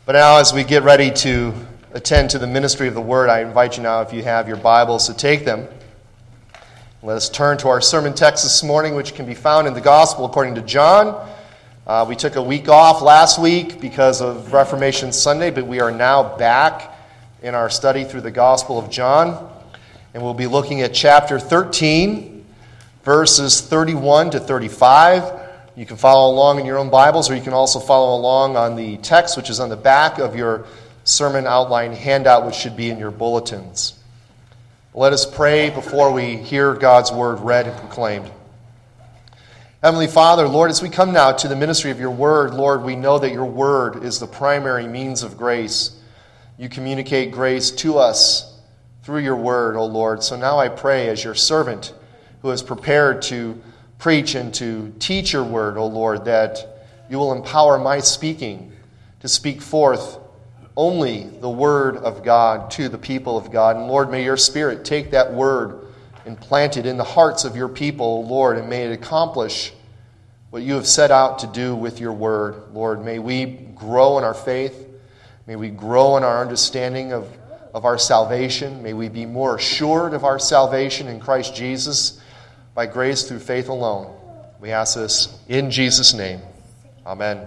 But now as we get ready to attend to the ministry of the Word, I invite you now, if you have your Bibles, to take them. Let us turn to our sermon text this morning, which can be found in the Gospel according to John. We took a week off last week because of Reformation Sunday, but we are now back in our study through the Gospel of John. And we'll be looking at chapter 13, verses 31 to 35. You can follow along in your own Bibles, or you can also follow along on the text, which is on the back of your sermon outline handout, which should be in your bulletins. Let us pray before we hear God's word read and proclaimed. Heavenly Father, Lord, as we come now to the ministry of your word, Lord, we know that your word is the primary means of grace. You communicate grace to us through your word, O Lord. So now I pray as your servant who is prepared to preach and to teach your word, O Lord, that you will empower my speaking to speak forth only the word of God to the people of God. And Lord, may your Spirit take that word and plant it in the hearts of your people, O Lord, and may it accomplish what you have set out to do with your word. Lord, may we grow in our faith. May we grow in our understanding of our salvation. May we be more assured of our salvation in Christ Jesus by grace through faith alone. We ask this in Jesus' name. Amen.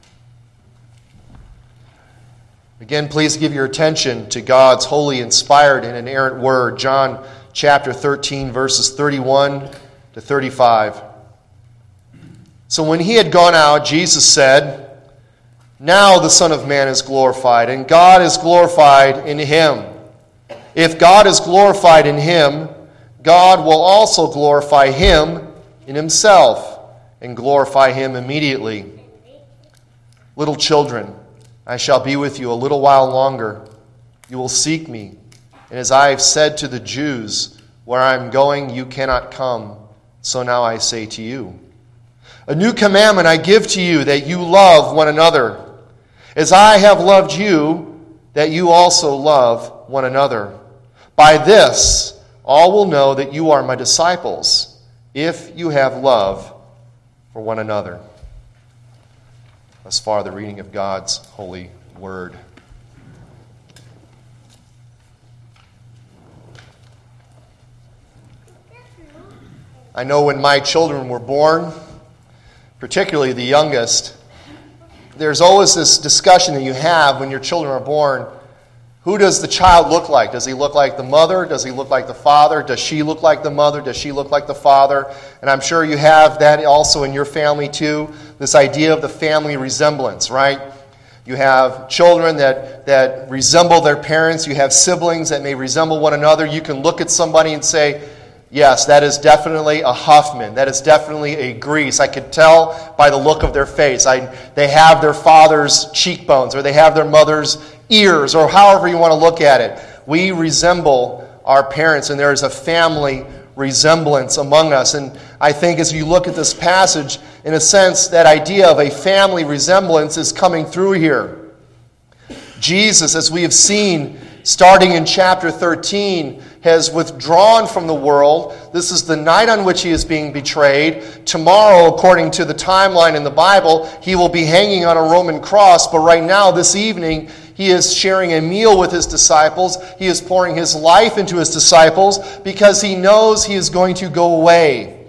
Again, please give your attention to God's holy, inspired, and inerrant word. John chapter 13, verses 31 to 35. So when he had gone out, Jesus said, "Now the Son of Man is glorified, and God is glorified in him. If God is glorified in him, God will also glorify him in himself, and glorify him immediately. Little children, I shall be with you a little while longer. You will seek me. And as I have said to the Jews, where I am going, you cannot come. So now I say to you, a new commandment I give to you, that you love one another. As I have loved you, that you also love one another. By this, all will know that you are my disciples, if you have love for one another." Thus far, the reading of God's holy word. I know when my children were born, particularly the youngest, there's always this discussion that you have when your children are born. Who does the child look like? Does he look like the mother? Does he look like the father? Does she look like the mother? Does she look like the father? And I'm sure you have that also in your family too, this idea of the family resemblance, right? You have children that resemble their parents. You have siblings that may resemble one another. You can look at somebody and say, yes, that is definitely a Huffman. That is definitely a Grease. I could tell by the look of their face. They have their father's cheekbones, or they have their mother's ears, or however you want to look at it. We resemble our parents, and there is a family resemblance among us. And I think as you look at this passage, in a sense, that idea of a family resemblance is coming through here. Jesus, as we have seen, starting in chapter 13, has withdrawn from the world. This is the night on which he is being betrayed. Tomorrow, according to the timeline in the Bible, he will be hanging on a Roman cross. But right now, this evening, he is sharing a meal with his disciples. He is pouring his life into his disciples because he knows he is going to go away.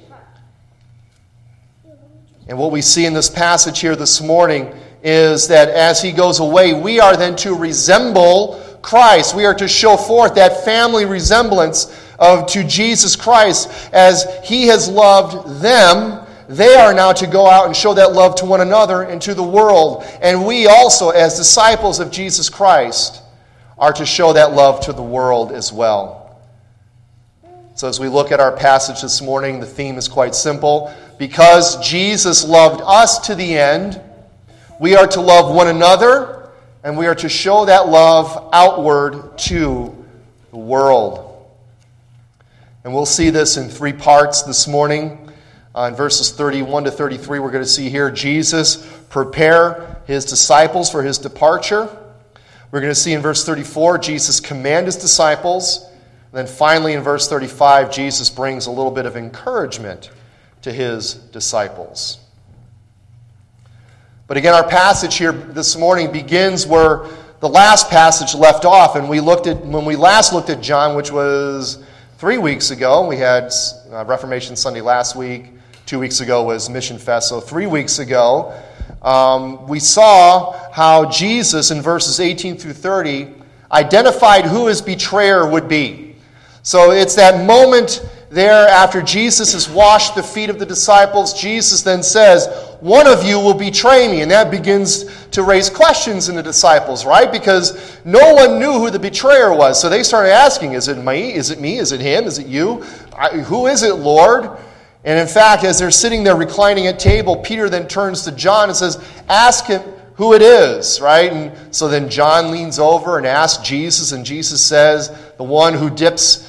And what we see in this passage here this morning is that as he goes away, we are then to resemble Christ. We are to show forth that family resemblance to Jesus Christ. As he has loved them, they are now to go out and show that love to one another and to the world. And we also, as disciples of Jesus Christ, are to show that love to the world as well. So as we look at our passage this morning, the theme is quite simple. Because Jesus loved us to the end, we are to love one another, and we are to show that love outward to the world. And we'll see this in three parts this morning. In verses 31 to 33, we're going to see here Jesus prepare his disciples for his departure. We're going to see in verse 34, Jesus command his disciples. And then finally in verse 35, Jesus brings a little bit of encouragement to his disciples. But again, our passage here this morning begins where the last passage left off. And when we last looked at John, which was 3 weeks ago, we had Reformation Sunday last week. 2 weeks ago was Mission Fest. So 3 weeks ago, we saw how Jesus in verses 18 through 30 identified who his betrayer would be. So it's that moment there after Jesus has washed the feet of the disciples. Jesus then says, one of you will betray me. And that begins to raise questions in the disciples, right? Because no one knew who the betrayer was. So they started asking, is it me? Is it me? Is it him? Is it you? Who is it, Lord? And in fact, as they're sitting there reclining at table, Peter then turns to John and says, ask him who it is, right? And so then John leans over and asks Jesus, and Jesus says, the one who dips,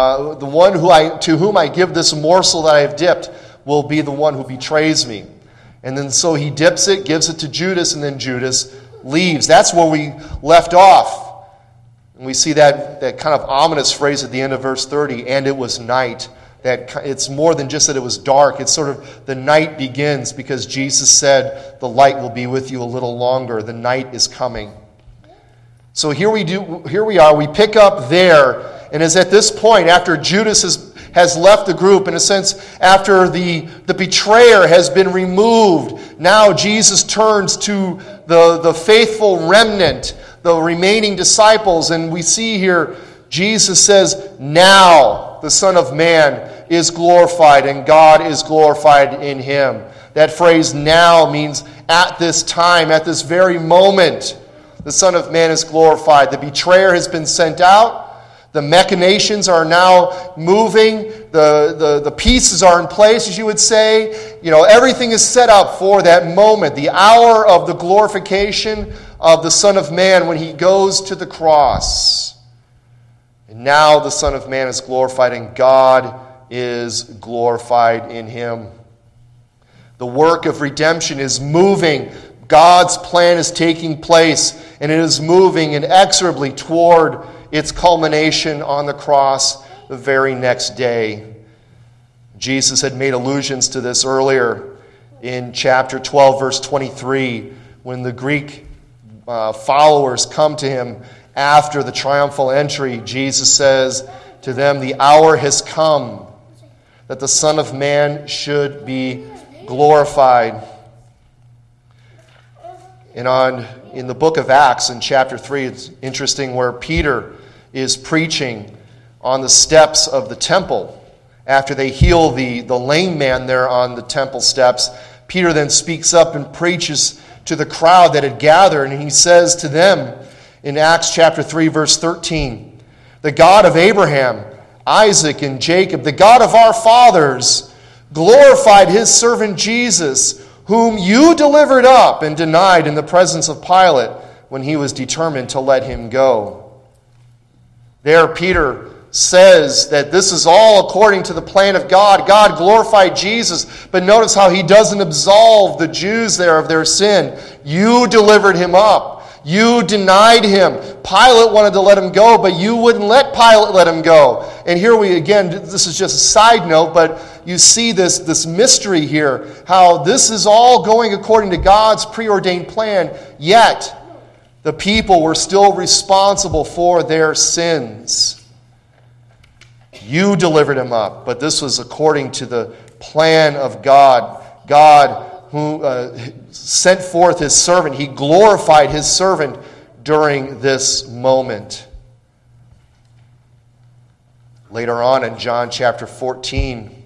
to whom I give this morsel that I have dipped will be the one who betrays me. And then so he dips it, gives it to Judas, and then Judas leaves. That's where we left off. And we see that kind of ominous phrase at the end of verse 30, and it was night. That it's more than just that it was dark. It's sort of the night begins because Jesus said, the light will be with you a little longer. The night is coming. So here we are. We pick up there, and it's at this point, after Judas has left the group, in a sense, after the betrayer has been removed, now Jesus turns to the faithful remnant, the remaining disciples, and we see here Jesus says, now the Son of Man is glorified and God is glorified in him. That phrase now means at this time, at this very moment, the Son of Man is glorified. The betrayer has been sent out. The machinations are now moving. The pieces are in place, as you would say. Everything is set up for that moment, the hour of the glorification of the Son of Man when he goes to the cross. And now the Son of Man is glorified and God is glorified in him. The work of redemption is moving. God's plan is taking place, and it is moving inexorably toward its culmination on the cross the very next day. Jesus had made allusions to this earlier in chapter 12, verse 23, when the Greek followers come to him after the triumphal entry. Jesus says to them, the hour has come that the Son of Man should be glorified. And in the book of Acts, in chapter 3, it's interesting where Peter is preaching on the steps of the temple. After they heal the lame man there on the temple steps, Peter then speaks up and preaches to the crowd that had gathered, and he says to them in Acts chapter 3, verse 13, the God of Abraham, Isaac, and Jacob, the God of our fathers, glorified his servant Jesus, whom you delivered up and denied in the presence of Pilate when he was determined to let him go. There, Peter says that this is all according to the plan of God. God glorified Jesus, but notice how he doesn't absolve the Jews there of their sin. You delivered him up. You denied him. Pilate wanted to let him go, but you wouldn't let Pilate let him go. And here we, again, this is just a side note, but you see this mystery here, how this is all going according to God's preordained plan, yet the people were still responsible for their sins. You delivered him up, but this was according to the plan of God. God who sent forth his servant. He glorified his servant during this moment. Later on in John chapter 14,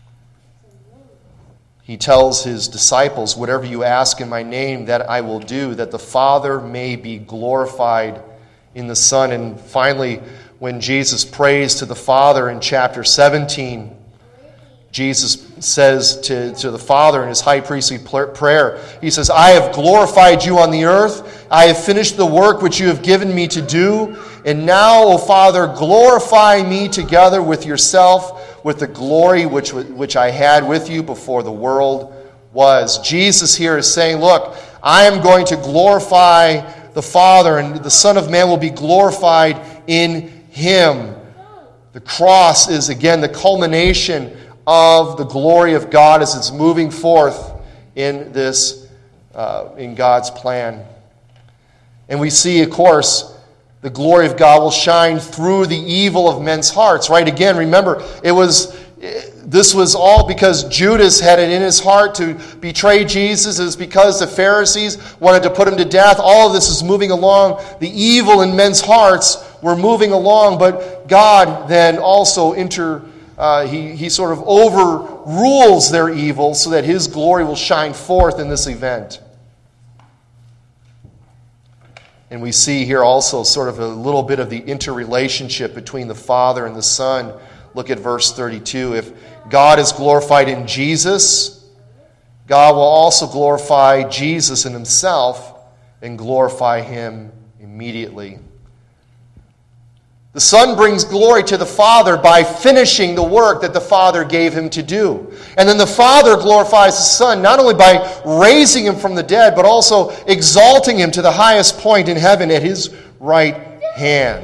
he tells his disciples, whatever you ask in my name, that I will do, that the Father may be glorified in the Son. And finally, when Jesus prays to the Father in chapter 17, Jesus says to the Father in his high priestly prayer, he says, I have glorified you on the earth. I have finished the work which you have given me to do. And now, O Father, glorify me together with yourself with the glory which I had with you before the world was. Jesus here is saying, look, I am going to glorify the Father, and the Son of Man will be glorified in him. The cross is, again, the culmination of the glory of God as it's moving forth in this in God's plan. And we see, of course, the glory of God will shine through the evil of men's hearts. Right? Again, remember, this was all because Judas had it in his heart to betray Jesus. It was because the Pharisees wanted to put him to death. All of this is moving along. The evil in men's hearts were moving along, but God then also he sort of overrules their evil so that his glory will shine forth in this event. And we see here also sort of a little bit of the interrelationship between the Father and the Son. Look at verse 32. If God is glorified in Jesus, God will also glorify Jesus in himself and glorify him immediately. The Son brings glory to the Father by finishing the work that the Father gave him to do. And then the Father glorifies the Son not only by raising him from the dead, but also exalting him to the highest point in heaven at his right hand.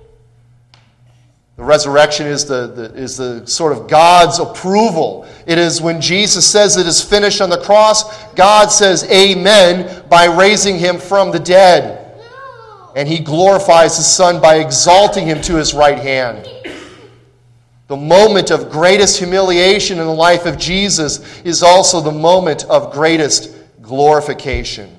The resurrection is the sort of God's approval. It is when Jesus says it is finished on the cross, God says amen by raising him from the dead. And he glorifies the Son by exalting him to his right hand. The moment of greatest humiliation in the life of Jesus is also the moment of greatest glorification.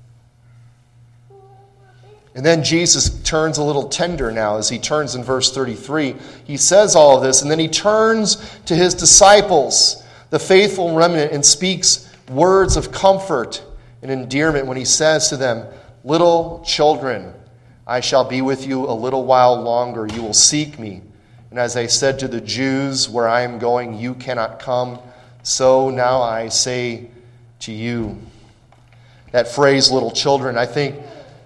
And then Jesus turns a little tender now as he turns in verse 33. He says all of this, and then he turns to his disciples, the faithful remnant, and speaks words of comfort and endearment when he says to them, "Little children, I shall be with you a little while longer. You will seek me. And as I said to the Jews, where I am going, you cannot come. So now I say to you." That phrase, little children, I think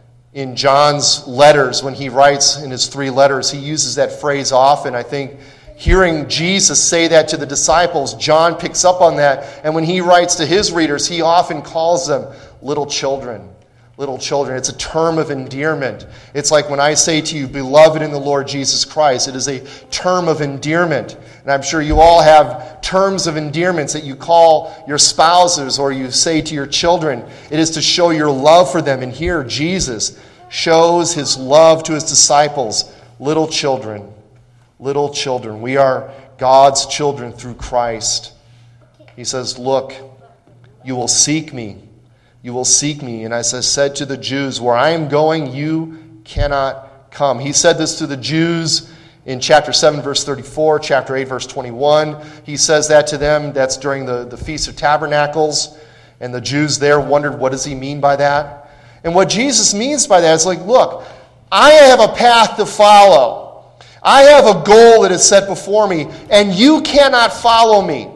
in John's letters, when he writes in his 3 letters, he uses that phrase often. I think hearing Jesus say that to the disciples, John picks up on that. And when he writes to his readers, he often calls them little children. Little children. It's a term of endearment. It's like when I say to you, beloved in the Lord Jesus Christ, it is a term of endearment. And I'm sure you all have terms of endearments that you call your spouses or you say to your children. It is to show your love for them. And here Jesus shows his love to his disciples. Little children. Little children. We are God's children through Christ. He says, look, you will seek me. You will seek me. And as I said to the Jews, where I am going, you cannot come. He said this to the Jews in chapter 7, verse 34, chapter 8, verse 21. He says that to them. That's during the Feast of Tabernacles. And the Jews there wondered, what does he mean by that? And what Jesus means by that is like, look, I have a path to follow. I have a goal that is set before me, and you cannot follow me.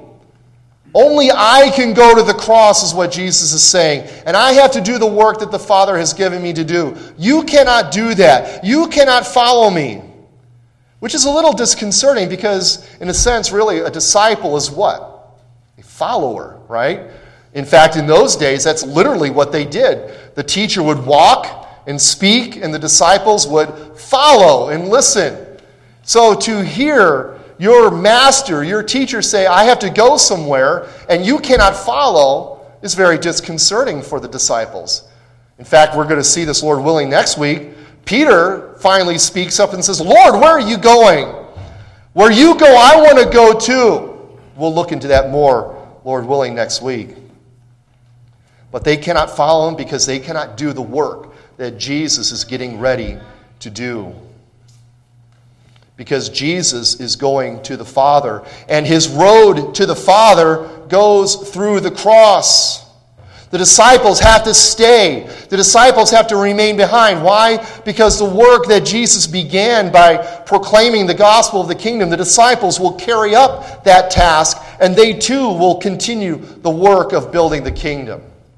Only I can go to the cross is what Jesus is saying. And I have to do the work that the Father has given me to do. You cannot do that. You cannot follow me. Which is a little disconcerting because, in a sense, really, a disciple is what? A follower, right? In fact, in those days, that's literally what they did. The teacher would walk and speak, and the disciples would follow and listen. So to hear your master, your teacher say, I have to go somewhere, and you cannot follow, is very disconcerting for the disciples. In fact, we're going to see this, Lord willing, next week. Peter finally speaks up and says, Lord, where are you going? Where you go, I want to go too. We'll look into that more, Lord willing, next week. But they cannot follow him because they cannot do the work that Jesus is getting ready to do. Because Jesus is going to the Father. And his road to the Father goes through the cross. The disciples have to stay. The disciples have to remain behind. Why? Because the work that Jesus began by proclaiming the gospel of the kingdom, the disciples will carry up that task, and they too will continue the work of building the kingdom.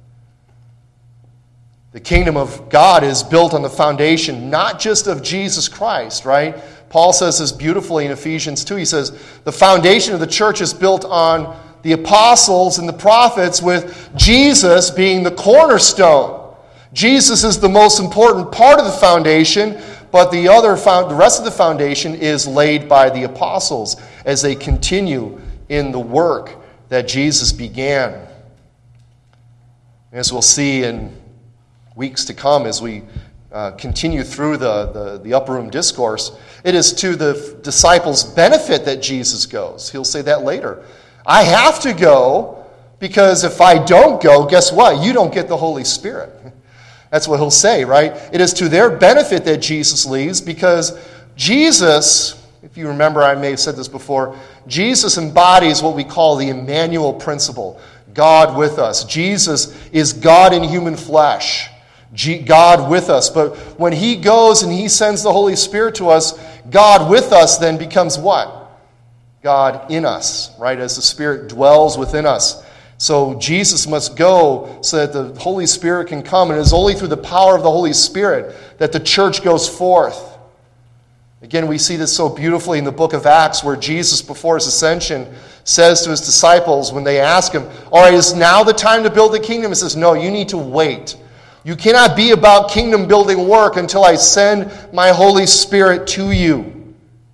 The kingdom of God is built on the foundation not just of Jesus Christ, right? Paul says this beautifully in Ephesians 2. He says, the foundation of the church is built on the apostles and the prophets, with Jesus being the cornerstone. Jesus is the most important part of the foundation, but the rest of the foundation is laid by the apostles as they continue in the work that Jesus began. As we'll see in weeks to come as we continue through the upper room discourse, it is to the disciples' benefit that Jesus goes. He'll say that later. I have to go because if I don't go, guess what? You don't get the Holy Spirit. That's what he'll say, right? It is to their benefit that Jesus leaves because Jesus, if you remember, I may have said this before, Jesus embodies what we call the Emmanuel principle, God with us. Jesus is God in human flesh, God with us. But when he goes and he sends the Holy Spirit to us, God with us then becomes what? God in us, right? As the Spirit dwells within us. So Jesus must go so that the Holy Spirit can come. And it is only through the power of the Holy Spirit that the church goes forth. Again, we see this so beautifully in the book of Acts where Jesus, before his ascension, says to his disciples when they ask him, all right, is now the time to build the kingdom? He says, no, you need to wait. You cannot be about kingdom building work until I send my Holy Spirit to you.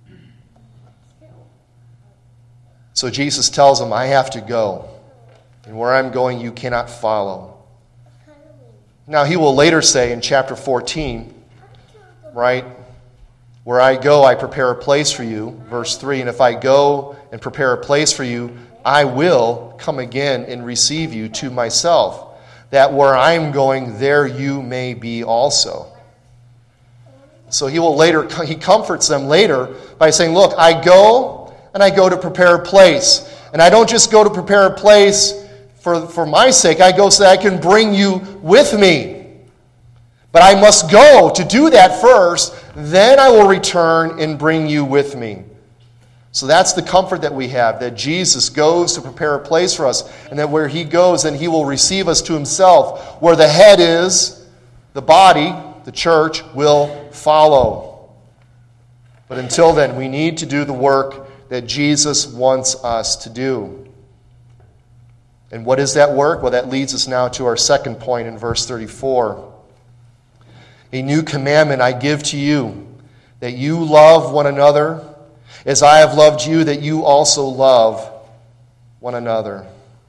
So Jesus tells them, I have to go. And where I'm going, you cannot follow. Now, he will later say in chapter 14, right, where I go, I prepare a place for you. Verse 3, and if I go and prepare a place for you, I will come again and receive you to myself, that where I am going, there you may be also. So he comforts them later by saying, look, I go and I go to prepare a place. And I don't just go to prepare a place for my sake, I go so that I can bring you with me. But I must go to do that first, then I will return and bring you with me. So that's the comfort that we have, that Jesus goes to prepare a place for us, and that where he goes, then he will receive us to himself. Where the head is, the body, the church, will follow. But until then, we need to do the work that Jesus wants us to do. And what is that work? Well, that leads us now to our second point in verse 34. A new commandment I give to you, that you love one another, as I have loved you, that you also love one another.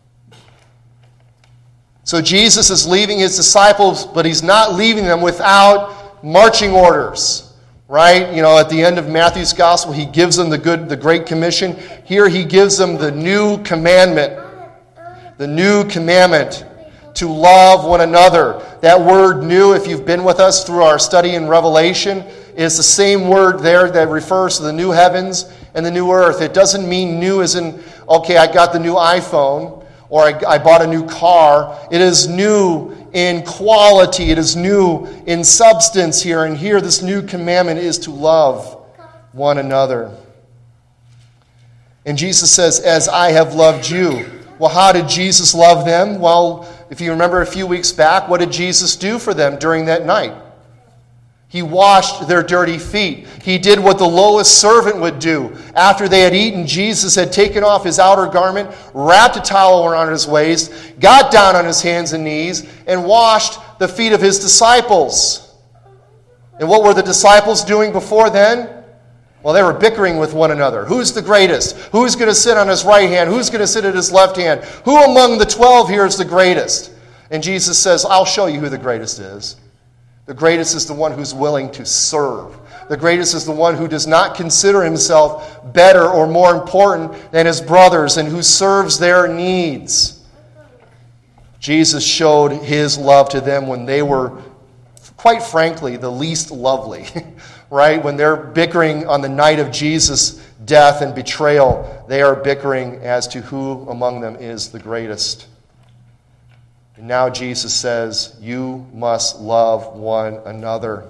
So Jesus is leaving his disciples, but he's not leaving them without marching orders. Right? You know, at the end of Matthew's gospel, he gives them the Great Commission. Here he gives them the new commandment. The new commandment to love one another. That word new, if you've been with us through our study in Revelation, is the same word there that refers to the new heavens and the new earth. It doesn't mean new as in, okay, I got the new iPhone or I bought a new car. It is new in quality. It is new in substance here. And here this new commandment is to love one another. And Jesus says, as I have loved you. Well, how did Jesus love them? Well, if you remember a few weeks back, what did Jesus do for them during that night? He washed their dirty feet. He did what the lowest servant would do. After they had eaten, Jesus had taken off his outer garment, wrapped a towel around his waist, got down on his hands and knees, and washed the feet of his disciples. And what were the disciples doing before then? Well, they were bickering with one another. Who's the greatest? Who's going to sit on his right hand? Who's going to sit at his left hand? Who among the 12 here is the greatest? And Jesus says, I'll show you who the greatest is. The greatest is the one who's willing to serve. The greatest is the one who does not consider himself better or more important than his brothers and who serves their needs. Jesus showed his love to them when they were, quite frankly, the least lovely. Right? When they're bickering on the night of Jesus' death and betrayal, they are bickering as to who among them is the greatest. And now Jesus says, you must love one another.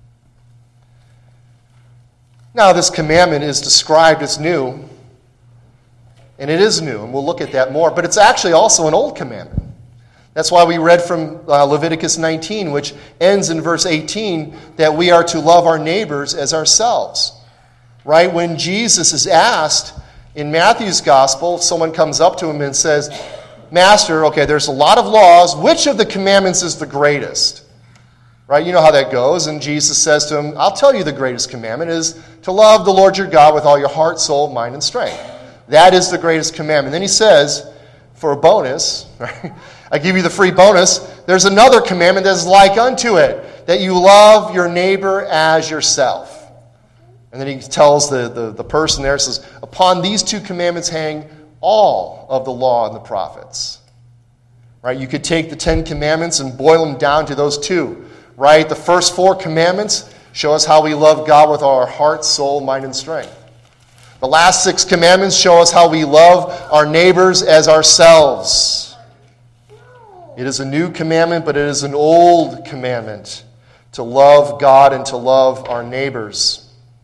Now, this commandment is described as new, and it is new, and we'll look at that more, but it's actually also an old commandment. That's why we read from Leviticus 19, which ends in verse 18, that we are to love our neighbors as ourselves. Right? When Jesus is asked in Matthew's gospel, someone comes up to him and says, Master, okay, there's a lot of laws. Which of the commandments is the greatest? Right? You know how that goes. And Jesus says to him, I'll tell you the greatest commandment is to love the Lord your God with all your heart, soul, mind, and strength. That is the greatest commandment. Then he says, for a bonus, right? I give you the free bonus. There's another commandment that is like unto it, that you love your neighbor as yourself. And then he tells the person there, says, upon these two commandments hang all of the law and the prophets. Right? You could take the 10 commandments and boil them down to those two. Right? The first 4 commandments show us how we love God with our heart, soul, mind, and strength. The last 6 commandments show us how we love our neighbors as ourselves. It is a new commandment, but it is an old commandment to love God and to love our neighbors.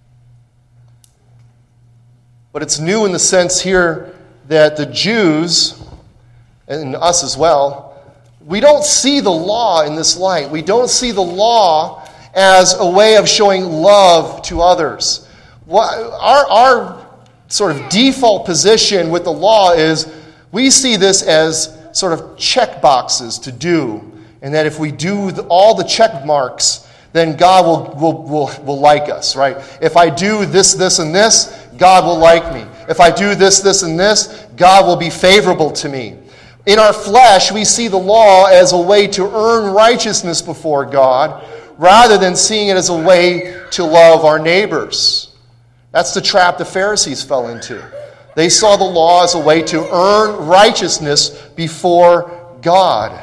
But it's new in the sense here that the Jews, and us as well, we don't see the law in this light. We don't see the law as a way of showing love to others. Our sort of default position with the law is we see this as sort of check boxes to do, and that if we do all the check marks, then God will like us, right? If I do this, this, and this, God will like me. If I do this, this, and this, God will be favorable to me. In our flesh, we see the law as a way to earn righteousness before God, rather than seeing it as a way to love our neighbors. That's the trap the Pharisees fell into. They saw the law as a way to earn righteousness before God.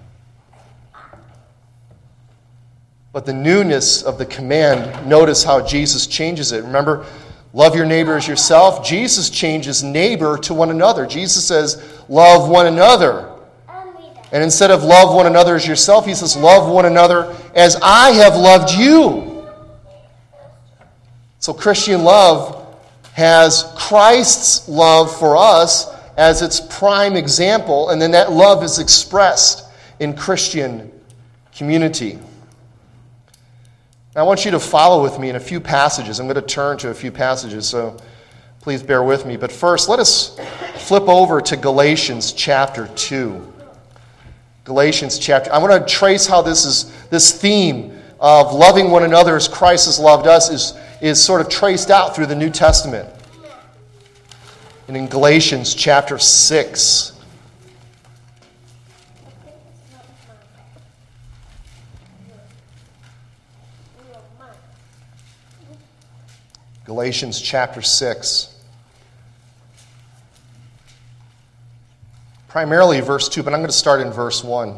But the newness of the command, notice how Jesus changes it. Remember, love your neighbor as yourself. Jesus changes neighbor to one another. Jesus says, love one another. And instead of love one another as yourself, he says, love one another as I have loved you. So Christian love has Christ's love for us as its prime example, and then that love is expressed in Christian community. Now, I want you to follow with me in a few passages. I'm going to turn to a few passages, so please bear with me. But first, let us flip over to Galatians chapter 2. Galatians chapter. I want to trace how this theme of loving one another as Christ has loved us is sort of traced out through the New Testament. And in Galatians chapter 6, Galatians chapter 6, primarily verse 2, but I'm going to start in verse 1.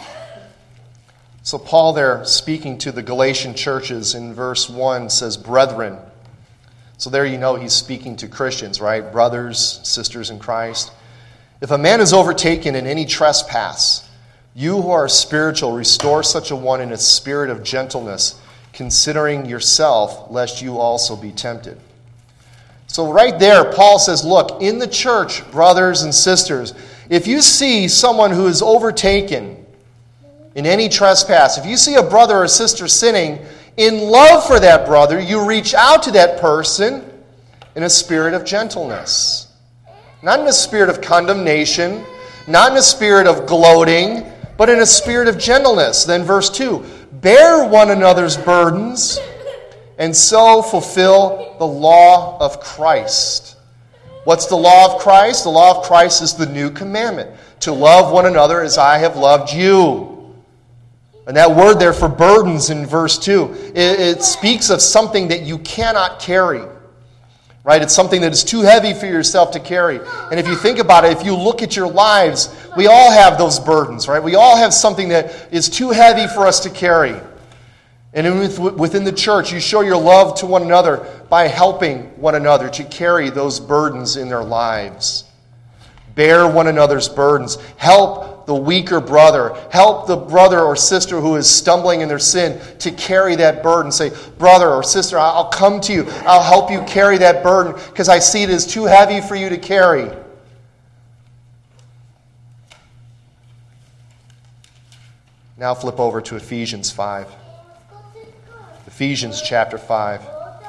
So Paul there, speaking to the Galatian churches in verse 1, says, brethren. So there you know he's speaking to Christians, right? Brothers, sisters in Christ. If a man is overtaken in any trespass, you who are spiritual, restore such a one in a spirit of gentleness, considering yourself, lest you also be tempted. So right there, Paul says, look, in the church, brothers and sisters, if you see someone who is overtaken in any trespass, if you see a brother or sister sinning, in love for that brother, you reach out to that person in a spirit of gentleness. Not in a spirit of condemnation, not in a spirit of gloating, but in a spirit of gentleness. Then verse 2, bear one another's burdens, and so fulfill the law of Christ. What's the law of Christ? The law of Christ is the new commandment, to love one another as I have loved you. And that word there for burdens in verse 2, it speaks of something that you cannot carry. Right? It's something that is too heavy for yourself to carry. And if you think about it, if you look at your lives, we all have those burdens, right? We all have something that is too heavy for us to carry. And within the church, you show your love to one another by helping one another to carry those burdens in their lives. Bear one another's burdens. Help the weaker brother. Help the brother or sister who is stumbling in their sin to carry that burden. Say, brother or sister, I'll come to you. I'll help you carry that burden because I see it as too heavy for you to carry. Now flip over to Ephesians 5. Ephesians chapter 5.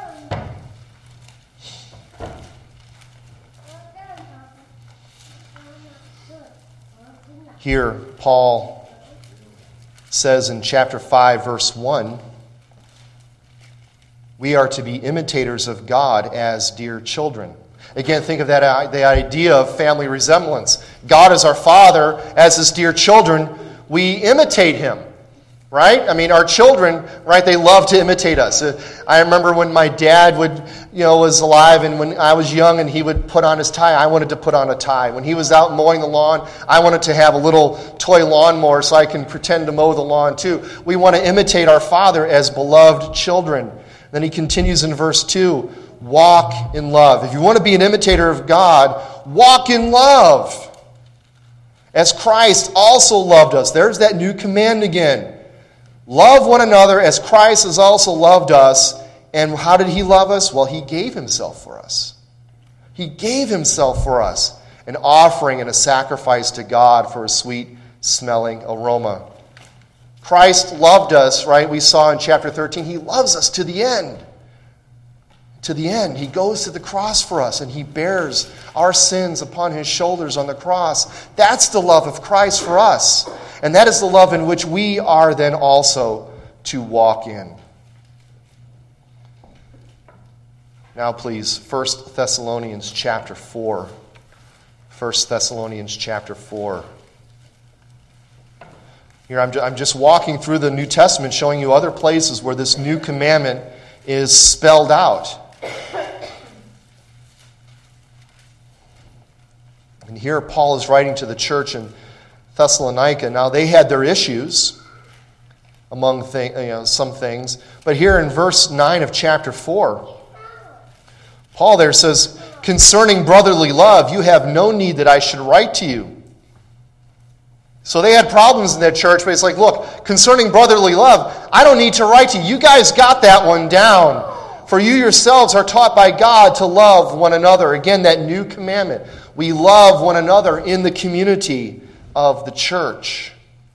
Here, Paul says in chapter 5, verse 1, we are to be imitators of God as dear children. Again, think of that the idea of family resemblance. God is our Father. As His dear children, we imitate Him. Right? I mean, our children, right, they love to imitate us. I remember when my dad was alive, and when I was young and he would put on his tie, I wanted to put on a tie. When he was out mowing the lawn, I wanted to have a little toy lawnmower so I can pretend to mow the lawn too. We want to imitate our Father as beloved children. Then he continues in verse 2, walk in love. If you want to be an imitator of God, walk in love. As Christ also loved us. There's that new command again. Love one another as Christ has also loved us. And how did He love us? Well, He gave Himself for us. He gave Himself for us, an offering and a sacrifice to God for a sweet-smelling aroma. Christ loved us, right? We saw in chapter 13, He loves us to the end. To the end. He goes to the cross for us, and He bears our sins upon His shoulders on the cross. That's the love of Christ for us. And that is the love in which we are then also to walk in. Now please, 1 Thessalonians chapter 4. 1 Thessalonians chapter 4. Here I'm just walking through the New Testament, showing you other places where this new commandment is spelled out. And here Paul is writing to the church in Thessalonica. Now they had their issues among some things. But here in verse 9 of chapter 4, Paul there says, concerning brotherly love, you have no need that I should write to you. So they had problems in that church, but it's like, look, concerning brotherly love, I don't need to write to you. You guys got that one down. For you yourselves are taught by God to love one another. Again, that new commandment. We love one another in the community of the church.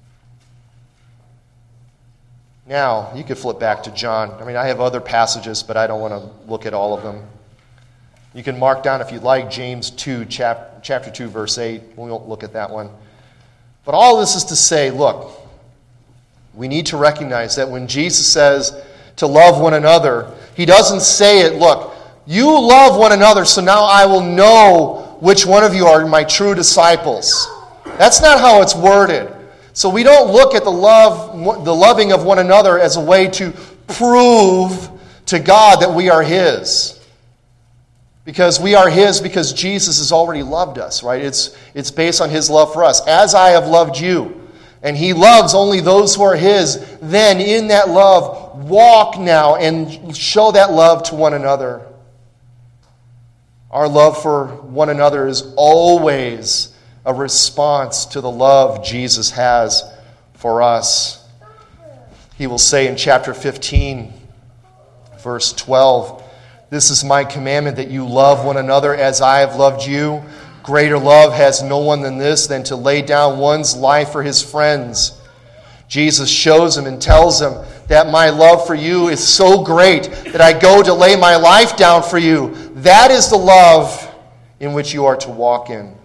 Now, you could flip back to John. I have other passages, but I don't want to look at all of them. You can mark down, if you'd like, James 2, chapter 2, verse 8. We won't look at that one. But all this is to say, look, we need to recognize that when Jesus says to love one another, He doesn't say it, look, you love one another, so now I will know which one of you are my true disciples. That's not how it's worded. So we don't look at the loving of one another as a way to prove to God that we are His. Because we are His because Jesus has already loved us, right? It's based on His love for us. As I have loved you, and He loves only those who are His, then in that love, walk now and show that love to one another. Our love for one another is always a response to the love Jesus has for us. He will say in chapter 15, verse 12, this is my commandment that you love one another as I have loved you. Greater love has no one than this, than to lay down one's life for his friends. Jesus shows him and tells him that my love for you is so great that I go to lay my life down for you. That is the love in which you are to walk in.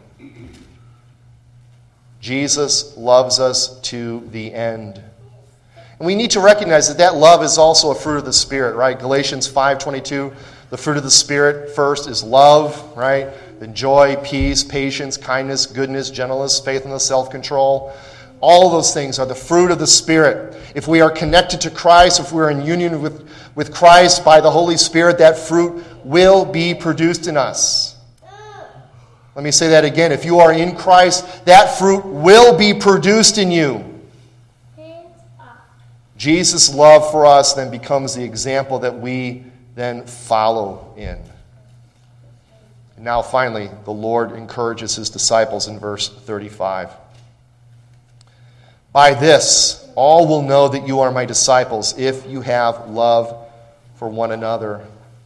Jesus loves us to the end. And we need to recognize that love is also a fruit of the Spirit, right? Galatians 5:22, the fruit of the Spirit first is love, right? Then joy, peace, patience, kindness, goodness, gentleness, faithfulness, self-control. All those things are the fruit of the Spirit. If we are connected to Christ, if we're in union with Christ by the Holy Spirit, that fruit will be produced in us. Let me say that again. If you are in Christ, that fruit will be produced in you. Jesus' love for us then becomes the example that we then follow in. And now finally, the Lord encourages His disciples in verse 35. By this, all will know that you are my disciples if you have love for one another.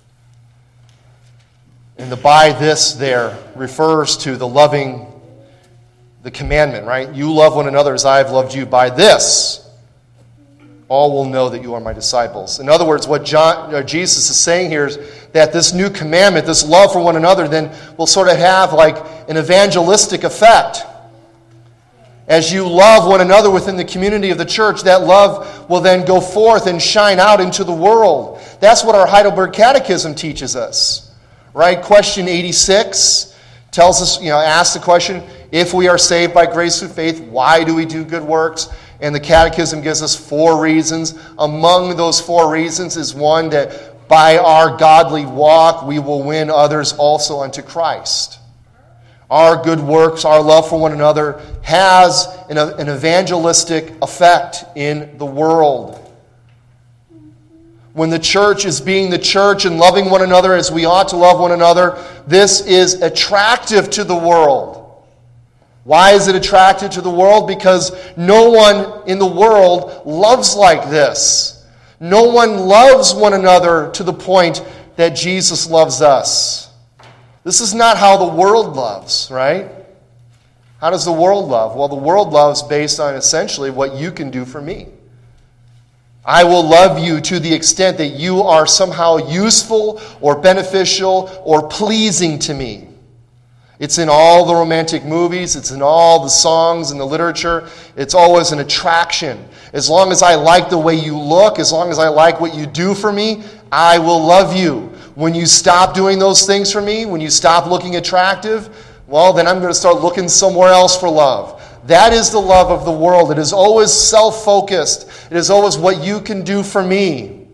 And the by this there refers to the commandment, right? You love one another as I have loved you. By this, all will know that you are my disciples. In other words, what Jesus is saying here is that this new commandment, this love for one another, then will sort of have like an evangelistic effect. As you love one another within the community of the church, that love will then go forth and shine out into the world. That's what our Heidelberg Catechism teaches us. Right? Question 86 tells us, asks the question, if we are saved by grace through faith, why do we do good works? And the Catechism gives us 4 reasons. Among those 4 reasons is one that by our godly walk, we will win others also unto Christ. Our good works, our love for one another, has an evangelistic effect in the world. When the church is being the church and loving one another as we ought to love one another, this is attractive to the world. Why is it attractive to the world? Because no one in the world loves like this. No one loves one another to the point that Jesus loves us. This is not how the world loves, right? How does the world love? Well, the world loves based on essentially what you can do for me. I will love you to the extent that you are somehow useful or beneficial or pleasing to me. It's in all the romantic movies. It's in all the songs and the literature. It's always an attraction. As long as I like the way you look, as long as I like what you do for me, I will love you. When you stop doing those things for me, when you stop looking attractive, well, then I'm going to start looking somewhere else for love. That is the love of the world. It is always self-focused. It is always what you can do for me.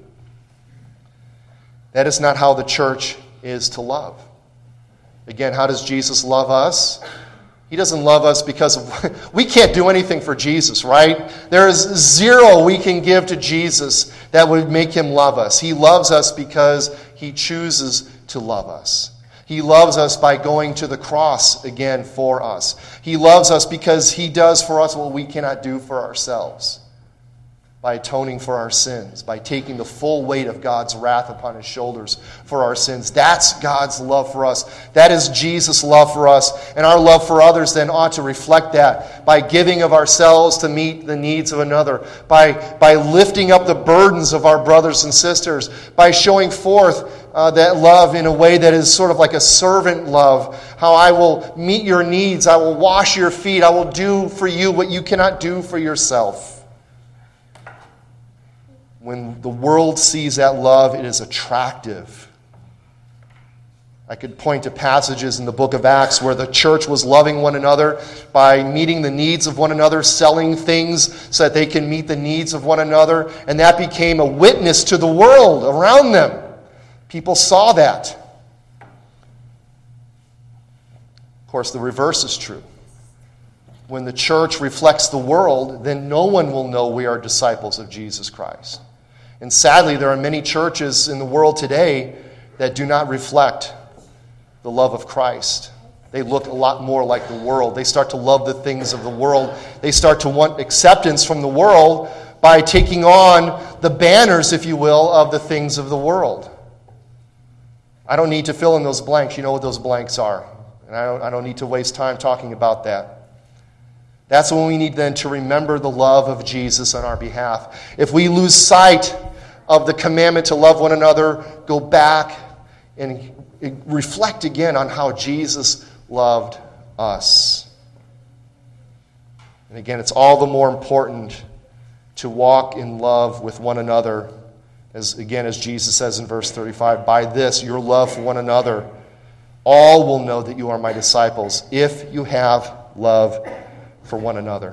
That is not how the church is to love. Again, how does Jesus love us? He doesn't love us because of... We can't do anything for Jesus, right? There is zero we can give to Jesus that would make him love us. He loves us because he chooses to love us. He loves us by going to the cross again for us. He loves us because he does for us what we cannot do for ourselves. By atoning for our sins, by taking the full weight of God's wrath upon his shoulders for our sins. That's God's love for us. That is Jesus' love for us. And our love for others then ought to reflect that by giving of ourselves to meet the needs of another, by lifting up the burdens of our brothers and sisters, by showing forth that love in a way that is sort of like a servant love. How I will meet your needs, I will wash your feet, I will do for you what you cannot do for yourself. When the world sees that love, it is attractive. I could point to passages in the book of Acts where the church was loving one another by meeting the needs of one another, selling things so that they can meet the needs of one another, and that became a witness to the world around them. People saw that. Of course, the reverse is true. When the church reflects the world, then no one will know we are disciples of Jesus Christ. And sadly, there are many churches in the world today that do not reflect the love of Christ. They look a lot more like the world. They start to love the things of the world. They start to want acceptance from the world by taking on the banners, if you will, of the things of the world. I don't need to fill in those blanks. You know what those blanks are. And I don't need to waste time talking about that. That's when we need then to remember the love of Jesus on our behalf. If we lose sight of the commandment to love one another, go back and reflect again on how Jesus loved us. And again, it's all the more important to walk in love with one another. As Jesus says in verse 35, by this, your love for one another, all will know that you are my disciples, if you have love for one another.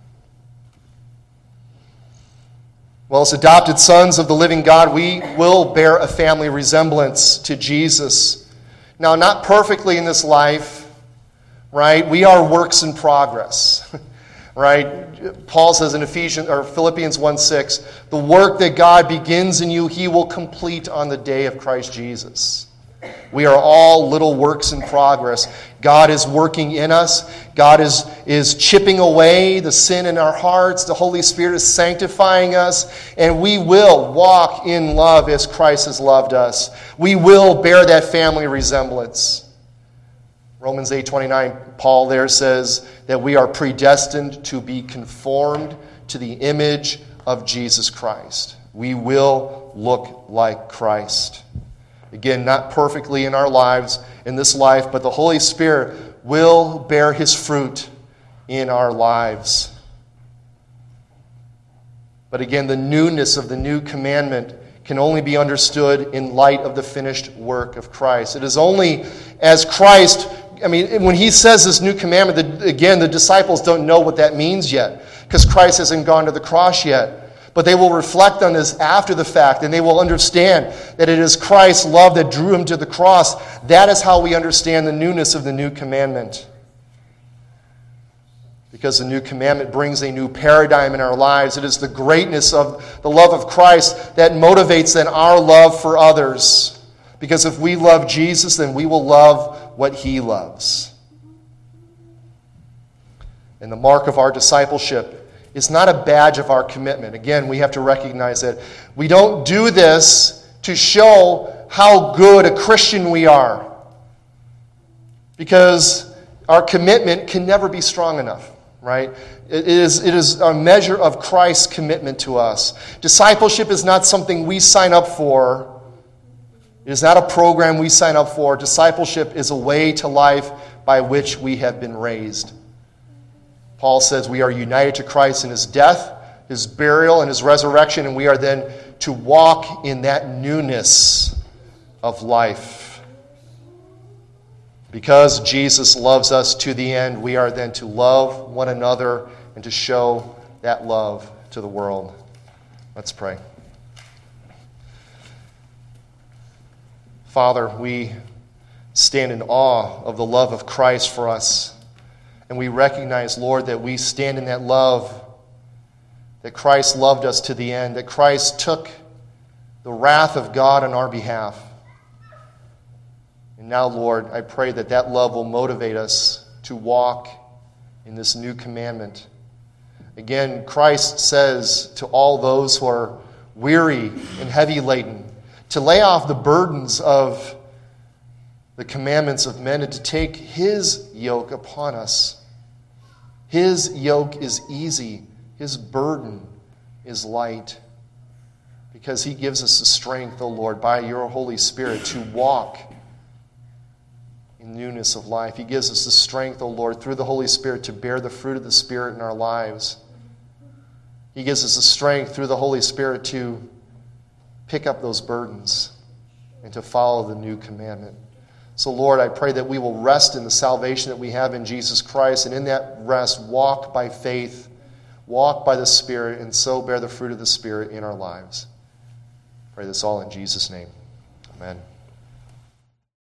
Well, as adopted sons of the living God, we will bear a family resemblance to Jesus. Now, not perfectly in this life, right? We are works in progress, right? Paul says in Philippians 1:6, the work that God begins in you, he will complete on the day of Christ Jesus. We are all little works in progress. God is working in us. God is chipping away the sin in our hearts. The Holy Spirit is sanctifying us. And we will walk in love as Christ has loved us. We will bear that family resemblance. Romans 8:29, Paul there says that we are predestined to be conformed to the image of Jesus Christ. We will look like Christ. Again, not perfectly in our lives, in this life, but the Holy Spirit will bear his fruit in our lives. But again, the newness of the new commandment can only be understood in light of the finished work of Christ. It is only as Christ, when he says this new commandment, again, the disciples don't know what that means yet, because Christ hasn't gone to the cross yet. But they will reflect on this after the fact, and they will understand that it is Christ's love that drew him to the cross. That is how we understand the newness of the new commandment. Because the new commandment brings a new paradigm in our lives. It is the greatness of the love of Christ that motivates then our love for others. Because if we love Jesus, then we will love what he loves. And the mark of our discipleship is not a badge of our commitment. Again, we have to recognize that we don't do this to show how good a Christian we are. Because our commitment can never be strong enough. Right? It is a measure of Christ's commitment to us. Discipleship is not something we sign up for. It is not a program we sign up for. Discipleship is a way to life by which we have been raised. Paul says we are united to Christ in his death, his burial, and his resurrection, and we are then to walk in that newness of life. Because Jesus loves us to the end, we are then to love one another and to show that love to the world. Let's pray. Father, we stand in awe of the love of Christ for us. And we recognize, Lord, that we stand in that love, that Christ loved us to the end, that Christ took the wrath of God on our behalf. And now, Lord, I pray that that love will motivate us to walk in this new commandment. Again, Christ says to all those who are weary and heavy laden to lay off the burdens of the commandments of men and to take his yoke upon us. His yoke is easy. His burden is light. Because he gives us the strength, O Lord, by your Holy Spirit to walk in newness of life. He gives us the strength, O Lord, through the Holy Spirit to bear the fruit of the Spirit in our lives. He gives us the strength through the Holy Spirit to pick up those burdens and to follow the new commandment. So, Lord, I pray that we will rest in the salvation that we have in Jesus Christ, and in that rest walk by faith, walk by the Spirit, and so bear the fruit of the Spirit in our lives. I pray this all in Jesus' name. Amen.